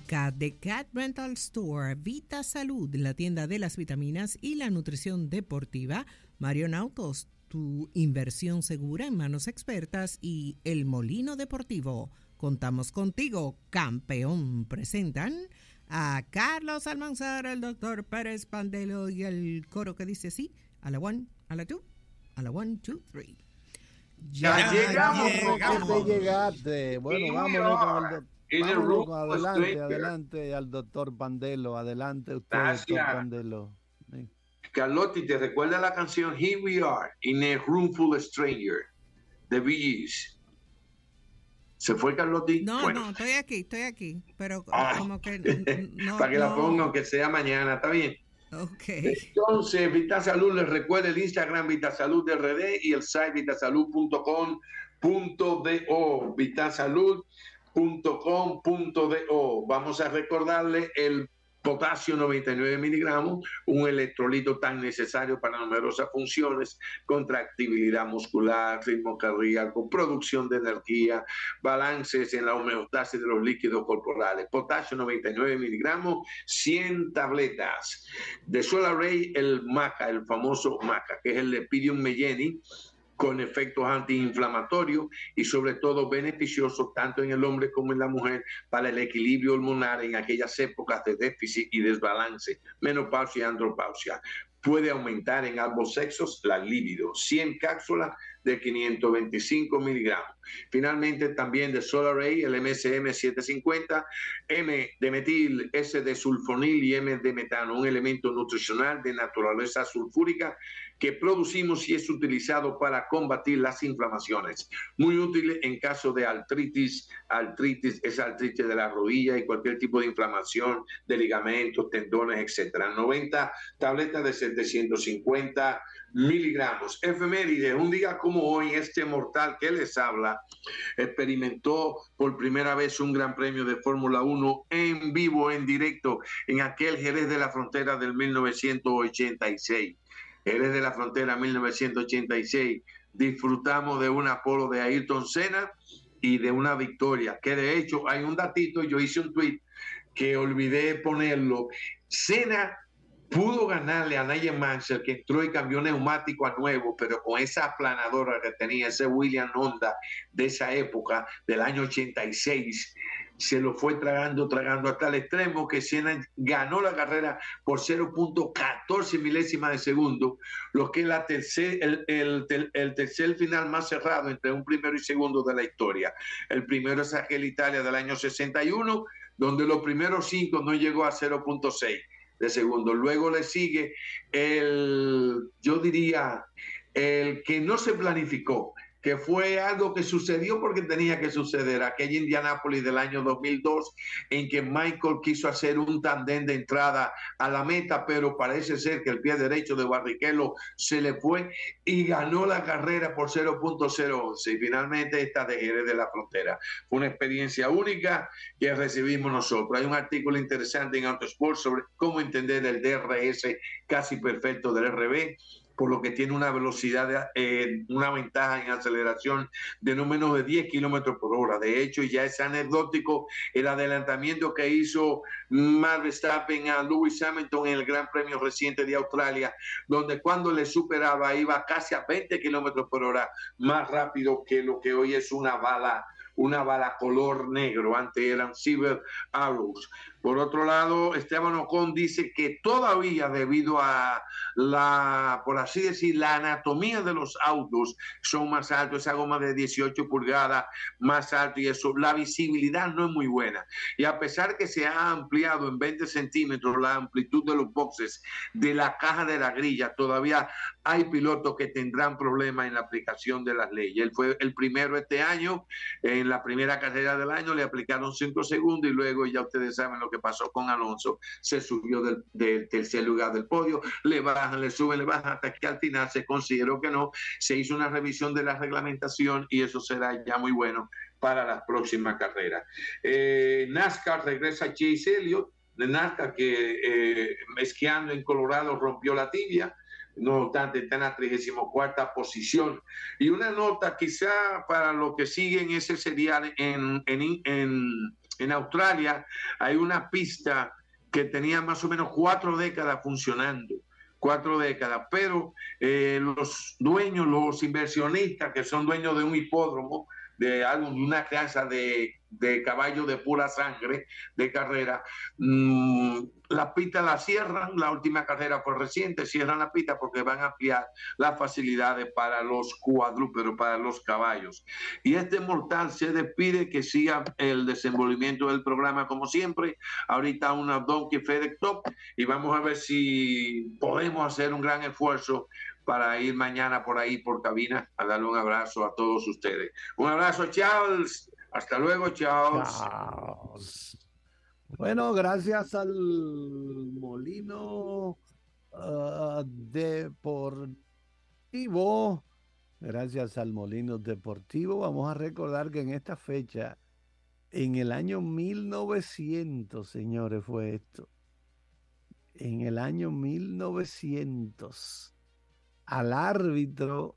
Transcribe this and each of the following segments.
Cat de Cat Rental Store, Vita Salud, la tienda de las vitaminas y la nutrición deportiva, Marion Autos, tu inversión segura en manos expertas, y El Molino Deportivo. Contamos contigo, campeón. Presentan a Carlos Almanzar, el doctor Pérez Pandelo y el coro que dice así, a la one, a la two, a la one, two, three. Ya llegamos. Te llegaste. Bueno, vámonos con el doctor. Adelante al doctor Pandelo. Adelante usted, Gracias. doctor Pandelo. Sí. Carlotti, ¿te recuerda la canción Here We Are in a Room Full of Strangers de Bee Gees? ¿Se fue, Carlotti? No, bueno. no, estoy aquí, pero como que no. Para que la ponga, aunque sea mañana, ¿está bien? Ok. Entonces, Vitasalud, les recuerda el Instagram Vitasalud de RD y el site vitasalud.com.do, vitasalud.com.do. Vamos a recordarle el potasio 99 miligramos, un electrolito tan necesario para numerosas funciones: contractibilidad muscular, ritmo cardíaco, producción de energía, balances en la homeostasis de los líquidos corporales. Potasio 99 miligramos, 100 tabletas. De Solaray, el maca, el famoso maca, que es el Lepidium melleni, con efectos antiinflamatorios y sobre todo beneficiosos tanto en el hombre como en la mujer para el equilibrio hormonal en aquellas épocas de déficit y desbalance, menopausia y andropausia. Puede aumentar en ambos sexos la libido. 100 cápsulas de 525 miligramos. Finalmente, también de Solaray, el MSM 750, M de metil, S de sulfonil y M de metano, un elemento nutricional de naturaleza sulfúrica que producimos y es utilizado para combatir las inflamaciones. Muy útil en caso de artritis, esa artritis de la rodilla y cualquier tipo de inflamación de ligamentos, tendones, etc. 90 tabletas de 750 miligramos. Efemérides, un día como hoy, este mortal que les habla experimentó por primera vez un gran premio de Fórmula 1 en vivo, en directo, en aquel Jerez de la Frontera del 1986. Jerez de la Frontera 1986. Disfrutamos de una pole de Ayrton Senna y de una victoria, que de hecho hay un datito, yo hice un tweet que olvidé ponerlo. Senna pudo ganarle a Nigel Mansell, que entró y cambió neumático a nuevo, pero con esa aplanadora que tenía ese Williams Honda de esa época, del año 86, se lo fue tragando hasta el extremo que Senna ganó la carrera por 0.14 milésimas de segundo, lo que es el tercer final más cerrado entre un primero y segundo de la historia. El primero es aquel Italia del año 61, donde los primeros 5 no llegó a 0.6 de segundo. Luego le sigue el que no se planificó, que fue algo que sucedió porque tenía que suceder, aquella Indianápolis del año 2002, en que Michael quiso hacer un tandem de entrada a la meta, pero parece ser que el pie derecho de Barrichello se le fue y ganó la carrera por 0.011. Y finalmente esta de Jerez de la Frontera. Fue una experiencia única que recibimos nosotros. Hay un artículo interesante en Autosport sobre cómo entender el DRS casi perfecto del RB, por lo que tiene una velocidad, una ventaja en aceleración de no menos de 10 kilómetros por hora. De hecho, ya es anecdótico el adelantamiento que hizo Max Verstappen a Lewis Hamilton en el Gran Premio reciente de Australia, donde cuando le superaba iba casi a 20 kilómetros por hora más rápido que lo que hoy es una bala color negro, antes eran Silver Arrows. Por otro lado, Esteban Ocon dice que todavía, debido a por así decir, la anatomía de los autos, son más altos, esa goma de 18 pulgadas más alto, y eso, la visibilidad no es muy buena. Y a pesar que se ha ampliado en 20 centímetros la amplitud de los boxes de la caja de la grilla, todavía hay pilotos que tendrán problemas en la aplicación de las leyes. Él fue el primero este año, en la primera carrera del año le aplicaron 5 segundos y luego ya ustedes saben lo que pasó con Alonso, se subió del tercer lugar del podio, le bajan, le suben, le bajan, hasta que al final se consideró que no, se hizo una revisión de la reglamentación y eso será ya muy bueno para las próximas carreras. NASCAR regresa Chase Elliott, de NASCAR, que esquiando en Colorado rompió la tibia. No obstante, está en la 34ª posición. Y una nota quizá para los que siguen ese serial en En Australia hay una pista que tenía más o menos 4 décadas funcionando, 4 décadas, pero los dueños, los inversionistas que son dueños de un hipódromo, de una casa de caballos de pura sangre, de carrera, la pista la cierran, la última carrera fue reciente, cierran la pista porque van a ampliar las facilidades para los cuadrúpedos, para los caballos. Y este mortal se despide, que siga el desenvolvimiento del programa como siempre. Ahorita una Donkey FedEx Top y vamos a ver si podemos hacer un gran esfuerzo para ir mañana por ahí, por cabina, a darle un abrazo a todos ustedes. Un abrazo, Charles. Hasta luego, Charles. Bueno, gracias al Molino Deportivo. Gracias al Molino Deportivo. Vamos a recordar que en esta fecha, en el año 1900, señores, fue esto. En el año 1900, al árbitro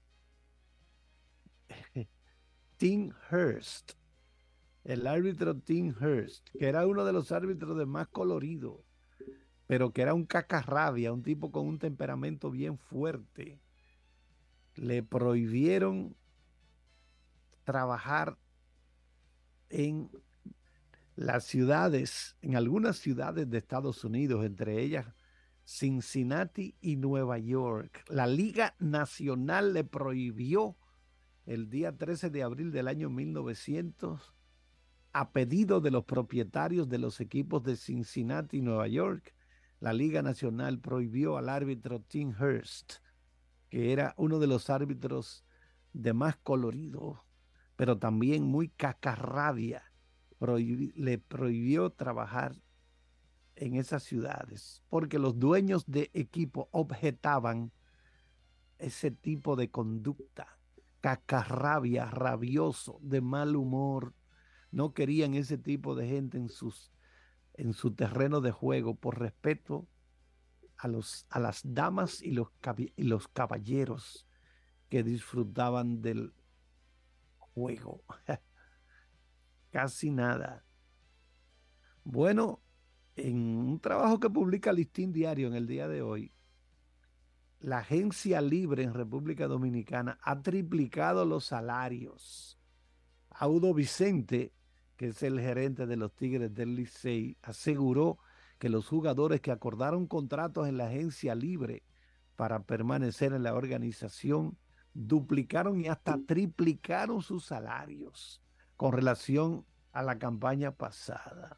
Tim Hurst, el árbitro Tim Hurst, que era uno de los árbitros de más colorido, pero que era un cacarrabia, un tipo con un temperamento bien fuerte, le prohibieron trabajar en las ciudades, en algunas ciudades de Estados Unidos, entre ellas Cincinnati y Nueva York. La Liga Nacional le prohibió el día 13 de abril del año 1900, a pedido de los propietarios de los equipos de Cincinnati y Nueva York, la Liga Nacional prohibió al árbitro Tim Hurst, que era uno de los árbitros de más colorido, pero también muy cacarrabia, le prohibió trabajar en esas ciudades, porque los dueños de equipo objetaban ese tipo de conducta, cacarrabia, rabioso, de mal humor. No querían ese tipo de gente en su terreno de juego, por respeto a las damas y los caballeros que disfrutaban del juego. Casi nada. Bueno, en un trabajo que publica Listín Diario en el día de hoy, la agencia libre en República Dominicana ha triplicado los salarios. Audo Vicente, que es el gerente de los Tigres del Licey, aseguró que los jugadores que acordaron contratos en la agencia libre para permanecer en la organización duplicaron y hasta triplicaron sus salarios con relación a la campaña pasada.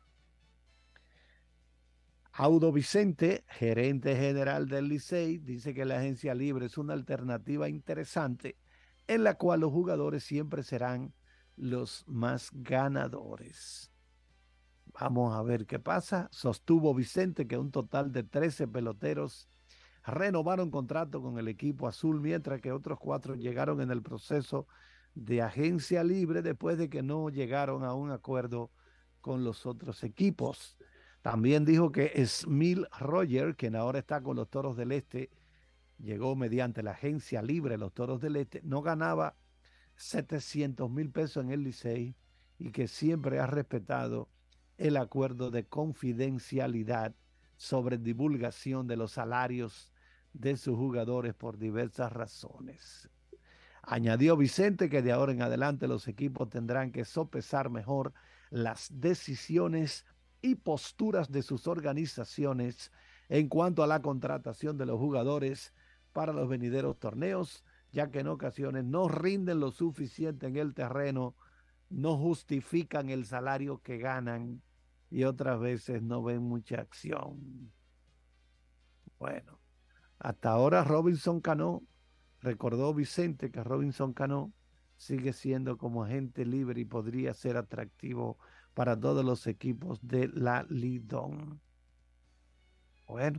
Audo Vicente, gerente general del Licey, dice que la agencia libre es una alternativa interesante en la cual los jugadores siempre serán los más ganadores. Vamos a ver qué pasa. Sostuvo Vicente que un total de 13 peloteros renovaron contrato con el equipo azul, mientras que otros 4 llegaron en el proceso de agencia libre después de que no llegaron a un acuerdo con los otros equipos. También dijo que Smil Roger, quien ahora está con los Toros del Este, llegó mediante la agencia libre los Toros del Este, no ganaba 700,000 pesos en el Licey y que siempre ha respetado el acuerdo de confidencialidad sobre divulgación de los salarios de sus jugadores por diversas razones. Añadió Vicente que de ahora en adelante los equipos tendrán que sopesar mejor las decisiones y posturas de sus organizaciones en cuanto a la contratación de los jugadores para los venideros torneos, ya que en ocasiones no rinden lo suficiente en el terreno, no justifican el salario que ganan y otras veces no ven mucha acción. Bueno, hasta ahora Robinson Cano, recordó Vicente que Robinson Cano sigue siendo como agente libre y podría ser atractivo para todos los equipos de la Lidón. Bueno,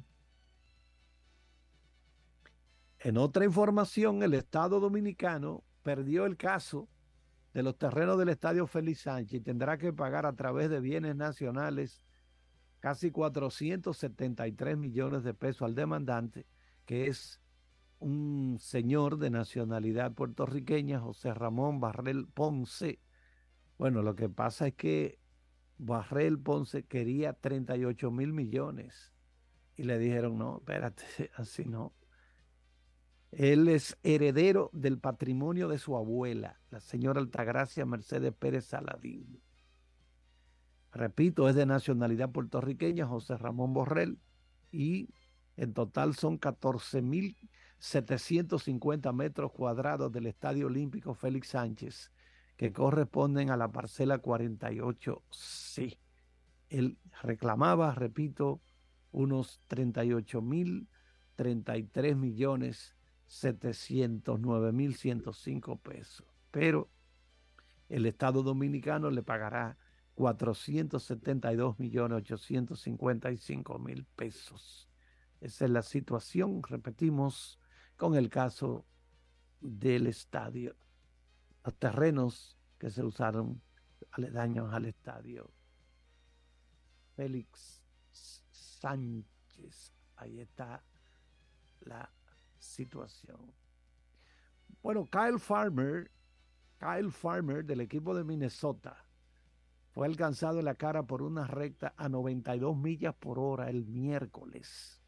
en otra información, el Estado Dominicano perdió el caso de los terrenos del Estadio Félix Sánchez y tendrá que pagar a través de bienes nacionales casi 473 millones de pesos al demandante, que es un señor de nacionalidad puertorriqueña, José Ramón Barrel Ponce. Bueno, lo que pasa es que Barrel Ponce quería 38,000 millones y le dijeron, no, espérate, así no. Él es heredero del patrimonio de su abuela, la señora Altagracia Mercedes Pérez Saladín. Repito, es de nacionalidad puertorriqueña, José Ramón Borrell, y en total son 14,750 metros cuadrados del Estadio Olímpico Félix Sánchez, que corresponden a la parcela 48C. Él reclamaba, repito, unos 38,033,709,105 pesos. Pero el Estado Dominicano le pagará 472,855,000 pesos. Esa es la situación, repetimos, con el caso del estadio. Los terrenos que se usaron aledaños al estadio Félix Sánchez. Ahí está la situación. Bueno, Kyle Farmer del equipo de Minnesota fue alcanzado en la cara por una recta a 92 millas por hora el miércoles.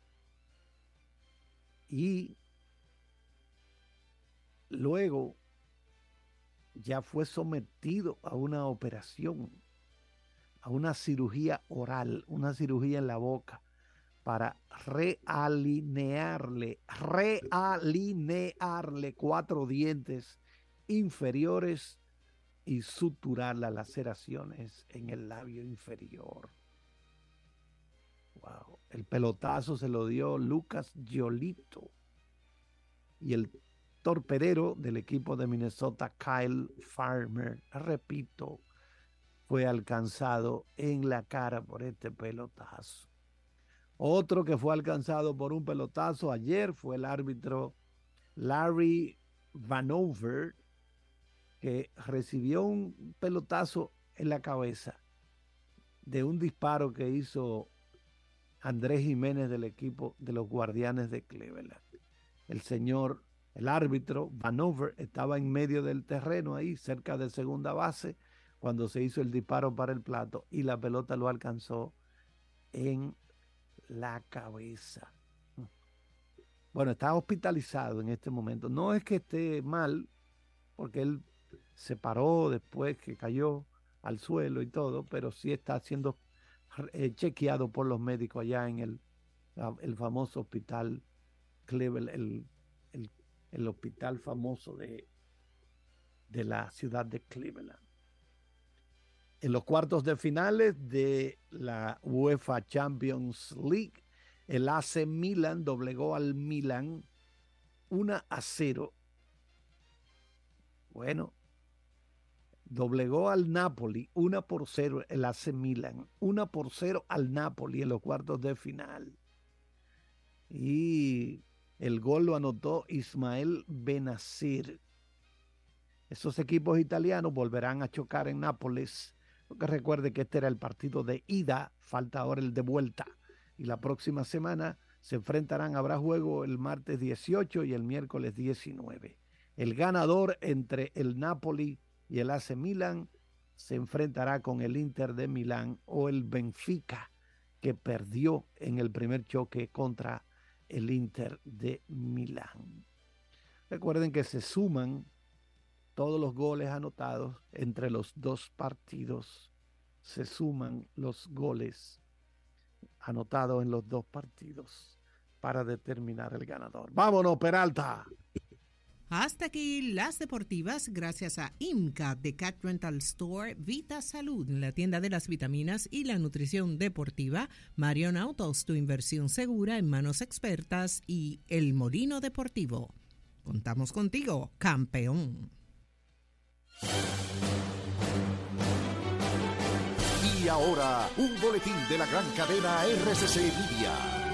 Y luego ya fue sometido a una operación, a una cirugía oral, una cirugía en la boca para realinearle 4 dientes inferiores y suturar las laceraciones en el labio inferior. Wow. El pelotazo se lo dio Lucas Giolito y el torpedero del equipo de Minnesota, Kyle Farmer, repito, fue alcanzado en la cara por este pelotazo. Otro que fue alcanzado por un pelotazo ayer fue el árbitro Larry Vanover, que recibió un pelotazo en la cabeza de un disparo que hizo Andrés Jiménez del equipo de los Guardianes de Cleveland. El árbitro Vanover estaba en medio del terreno ahí, cerca de segunda base, cuando se hizo el disparo para el plato y la pelota lo alcanzó en la cabeza. Bueno, está hospitalizado en este momento. No es que esté mal, porque él se paró después que cayó al suelo y todo, pero sí está siendo chequeado por los médicos allá en el famoso hospital Cleveland, el hospital famoso de la ciudad de Cleveland. En los cuartos de finales de la UEFA Champions League, el AC Milan doblegó al Milan 1-0. Bueno, doblegó al Napoli 1-0 el AC Milan, 1-0 al Napoli en los cuartos de final. Y el gol lo anotó Ismael Benazir. Esos equipos italianos volverán a chocar en Nápoles, porque recuerde que este era el partido de ida, falta ahora el de vuelta. Y la próxima semana se enfrentarán, habrá juego el martes 18 y el miércoles 19. El ganador entre el Napoli y el AC Milan se enfrentará con el Inter de Milán o el Benfica, que perdió en el primer choque contra el Inter de Milán. Recuerden que se suman todos los goles anotados entre los dos partidos. Se suman los goles anotados en los dos partidos para determinar el ganador. ¡Vámonos, Peralta! Hasta aquí las deportivas, gracias a IMCA de Cat Rental Store, Vita Salud, la tienda de las vitaminas y la nutrición deportiva, Marion Autos, tu inversión segura en manos expertas, y El Molino Deportivo. Contamos contigo, campeón. Y ahora, un boletín de la gran cadena RCC Media.